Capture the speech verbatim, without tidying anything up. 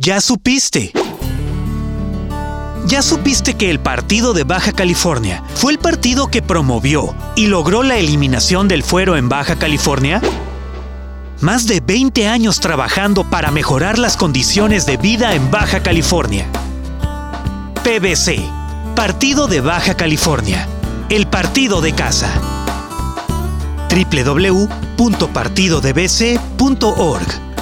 ¿Ya supiste? ¿Ya supiste que el Partido de Baja California fue el partido que promovió y logró la eliminación del fuero en Baja California? Más de veinte años trabajando para mejorar las condiciones de vida en Baja California. P B C, Partido de Baja California, el partido de casa. doble u doble u doble u punto partido d b c punto org